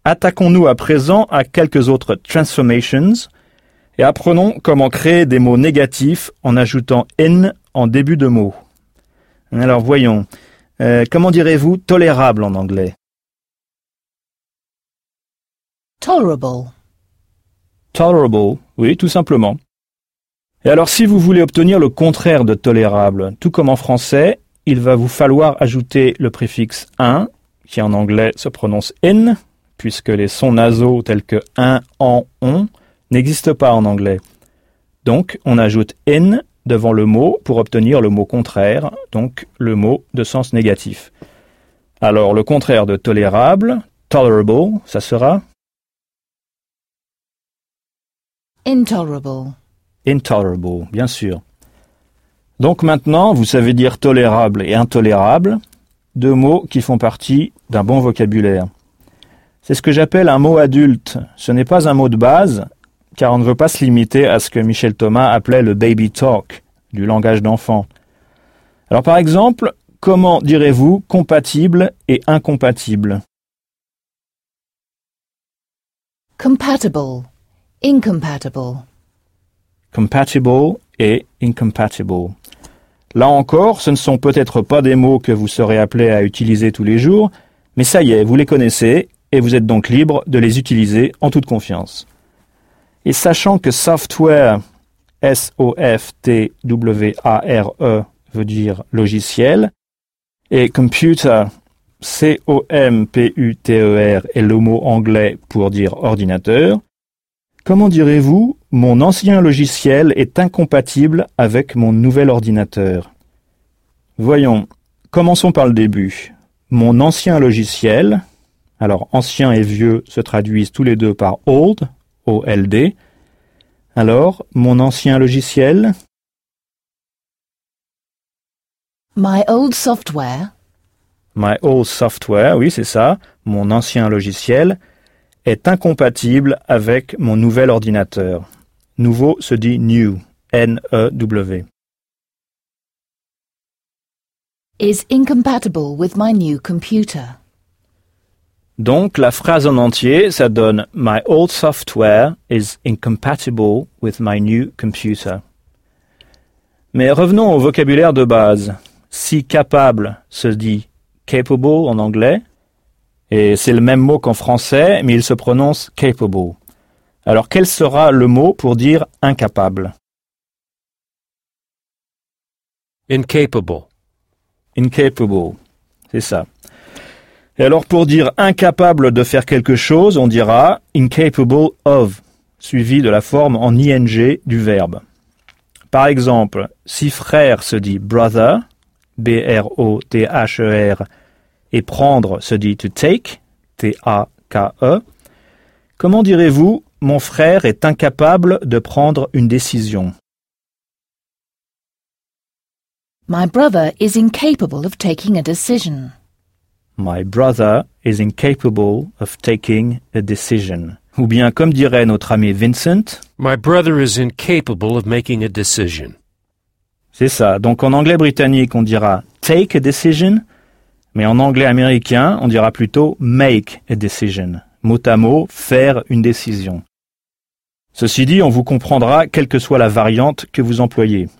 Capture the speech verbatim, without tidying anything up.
Attaquons-nous à présent à quelques autres transformations et apprenons comment créer des mots négatifs en ajoutant in en début de mot. Alors voyons, euh, comment direz-vous tolérable en anglais? Tolerable. Tolerable, oui, tout simplement. Et alors si vous voulez obtenir le contraire de tolérable, tout comme en français, il va vous falloir ajouter le préfixe un, qui en anglais se prononce in, puisque les sons nasaux tels que un, en, on n'existent pas en anglais. Donc on ajoute in devant le mot pour obtenir le mot contraire, donc le mot de sens négatif. Alors le contraire de tolérable, tolerable, ça sera Intolerable. intolerable, bien sûr. Donc maintenant, vous savez dire tolérable et intolérable, deux mots qui font partie d'un bon vocabulaire. C'est ce que j'appelle un mot adulte. Ce n'est pas un mot de base, car on ne veut pas se limiter à ce que Michel Thomas appelait le baby talk, du langage d'enfant. Alors par exemple, comment direz-vous compatible et incompatible? Compatible. Incompatible. Compatible et incompatible. Là encore, ce ne sont peut-être pas des mots que vous serez appelés à utiliser tous les jours, mais ça y est, vous les connaissez et vous êtes donc libre de les utiliser en toute confiance. Et sachant que software, S O F T W A R E, veut dire logiciel, et computer, C O M P U T E R, est le mot anglais pour dire ordinateur, comment direz-vous « Mon ancien logiciel est incompatible avec mon nouvel ordinateur ». Voyons, commençons par le début. Mon ancien logiciel, alors ancien et vieux se traduisent tous les deux par old, O L D. Alors, mon ancien logiciel? My old software. My old software, oui c'est ça, mon ancien logiciel est incompatible avec mon nouvel ordinateur. Nouveau se dit new, N E W. Is incompatible with my new computer. Donc la phrase en entier, ça donne « My old software is incompatible with my new computer ». Mais revenons au vocabulaire de base. Si capable se dit « capable » en anglais, et c'est le même mot qu'en français, mais il se prononce « capable ». Alors quel sera le mot pour dire « incapable » ? Incapable. Incapable, c'est ça. Et alors pour dire incapable de faire quelque chose, on dira incapable of, suivi de la forme en ing du verbe. Par exemple, si frère se dit brother, B R O T H E R, et prendre se dit to take, T A K E, comment direz-vous mon frère est incapable de prendre une décision? My brother is incapable of taking a decision. My brother is incapable of taking a decision. Ou bien, comme dirait notre ami Vincent, My brother is incapable of making a decision. C'est ça. Donc en anglais britannique, on dira take a decision, mais en anglais américain, on dira plutôt make a decision. Mot à mot, faire une décision. Ceci dit, on vous comprendra quelle que soit la variante que vous employez.